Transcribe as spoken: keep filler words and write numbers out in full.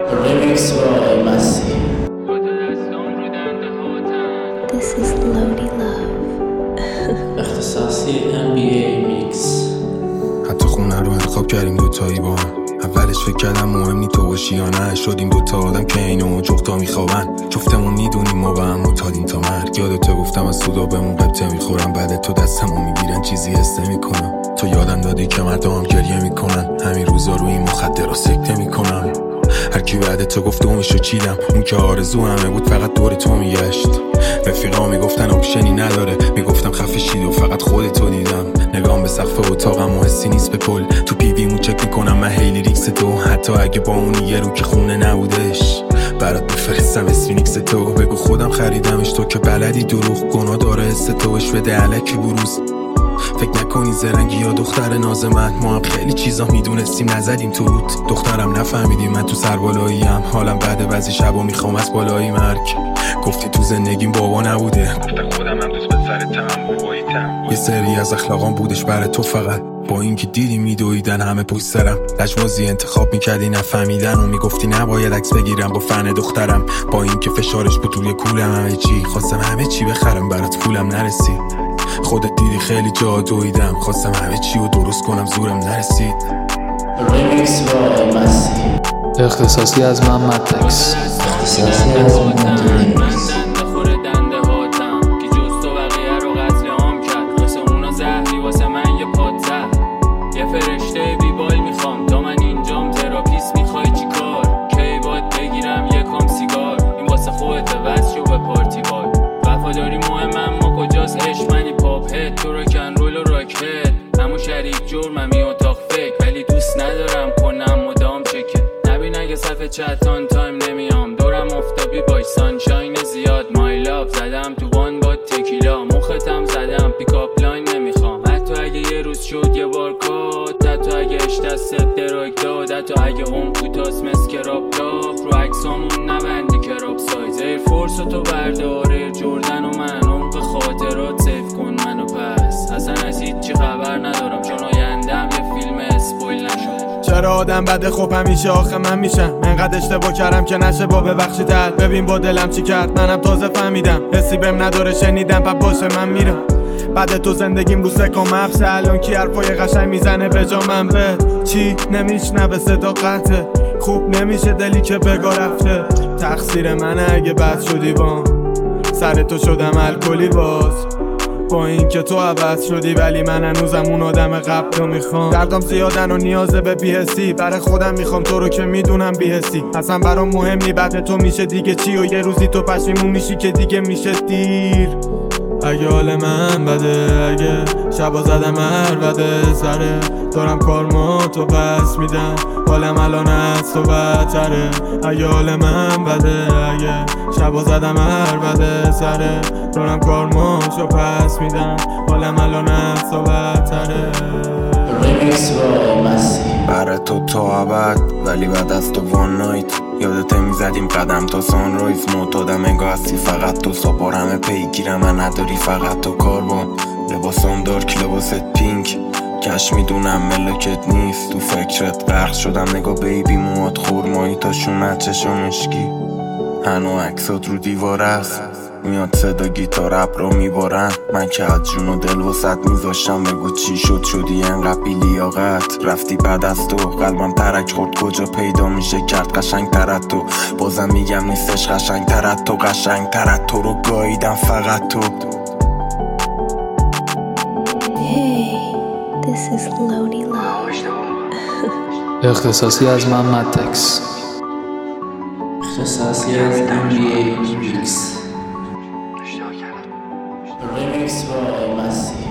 Remix by Masi. This is Lodi Love. اختصاصی ام بی ای میکس. حتی خونه رو انتخاب کردیم دوتایی با هم. اولش فکر کردم مهم نی تو باشی یا نه. شدیم دوتا آدم که اینو جفتا میخوابن. جفتمون میدونیم ما به هم معتادیم تا مرگ. یادت گفتم از سودا بهمون قبطه میخورم. بعد تو دستمو میگیرن چیزی حس نمیکنم. تو یادم دادی که مردم هم گریه میکنن. همین روزا روی این مخدرها سکته میکنم. هر کی بعد تو گفت و میشو چیدم. اون که آرزو همه بود فقط دور تو میگشت. رفیقا میگفتن اپشنی نداره. میگفتم خفه شید و فقط خودتو دیدم. نگام به سقف اتاقم و حسی نیست به کل. تو پیویمو چک میکنم من هیلی ریکس تو. حتی اگه با اون یه رو که خونه نبودش برات میفرستم اسفینیکس تو. بگو خودم خریدمش تو که بلدی دروغ. گناه داره حس توش بده علکی بروز. فکر نکنی زرنگی یا دختر ناز من. ما هم خیلی چیزا میدونستیم نزدیم تو رود. دخترم نفهمیدیم من تو سربالاییم. حالم بعد بعضی شبا میخوام از بالایی مرگ. گفتی تو زندگیم بابا نبوده. گفتم خودم هم دوست پسرتم باباییتم. یه سری از اخلاقام بودش برای تو فقط. با اینکه دیدی میدویدن همه پشت سرم. لجبازی انتخاب میکردی نفهمیدن و میگفتی نباید عکس بگیرم با فن دخترم. با اینکه فشارش بود روی کولم همه چی. خواستم همه چی بخرم برات پولم نرسید. خودت دیدی خیلی جا دویدم. خواستم همه چی رو درست کنم زورم نرسید. Remix by Masi. اختصاصی از محمد تکس. اختصاصی از محمد تکس. فرشته بیبال میخوام تا من اینجام تراپیست میخوای چی کار کی باید بگیرم یکم سیگار این واسه خودت واسه شو به پارتی بای وفاداری مهمم ما کجاست عشق منی پاپ هد تو راکن رول و راک هد همون شریک جرمم این اتاق فکر ولی دوست ندارم کنم مدام چکه نبین اگه صفحه چتان تایم نمیام دورم افتابی بای سانشاین زیاد مای لاف زدم تو وان با تکیلا مختم زدم پیکاپ لاین نمیخوام حتی اگه یه روز شد یه بار کات حتی اگه اشتست دراک داد حتی اگه اون کوتاس مسکراب داف رو عکسامون نبندی کراب سایز ایر فورس و تو برداره جردن و من عمق خاطرات سیف کن منو پس اصلا از هیچ چی خبر ندارم چون آیندم یه فیلم اسپویل نشد چرا آدم بده خب همیشه آخه من میشم انقدر اشتباه کردم که نشه با ببخشیدت ببین با دلم چی کرد منم تازه فهمیدم حسی بهم نداره شنیدم پس باشه من میرم بعد تو زندگیم رو سکم حبسه الان کی حرفای قشنگ میزنه به جا من به چی نمیشنوه صدا قطعه خوب نمیشه دلی که بگا رفته تقصیر منه اگه بد شدی بام سر تو شدم الکلی باز با این که تو عوض شدی ولی من هنوزم اون آدم قبل رو میخوام دردم زیادن و نیازه به بی‌حسی برای خودم میخوام تو رو که میدونم بی‌حسی اصلا برام مهم نی بعد تو میشه دیگه چی و یه روزی تو پشیمون میشی که دیگه میشه دیر اگه حال من بده اگه شبا زدم هر بده سره دارم کارما تو پس میدم حالم الان از تو بدتره اگه حال من بده اگه شبا زدم هر بده سره دارم کارما تو پس میدم حالم الان از تو بدتره Remix by Masi. برای تو تا ابد ولی بعد از تو وان نایت یادت میزدیم قدم تا سانرایز معتادم انگاه هستی فقط تو سپار همه پیگیرم من نداری فقط تو کاربان لباسم دارک لباست پینک کش میدونم ملکت نیست تو فکرت غرق شدم نگاه بیبی موات خورمایی تا شونت چشم مشکی هنو عکسات رو دیوار است میاد صدا گیتار رپ رو میبارن من که از جون و دل وسط میذاشتم بگو چی شد شدی انقدر بی لیاقت رفتی بعد از تو قلبم ترک خورد کجا پیدا میشه کرد قشنگ ترت تو بازم میگم نیستش قشنگ ترت تو قشنگ ترت تو رو گاییدم فقط تو Hey, this is Lodi Love. اختصاصی از محمد تکس. اختصاصی از ام بی ای میکس. Remix by Masi.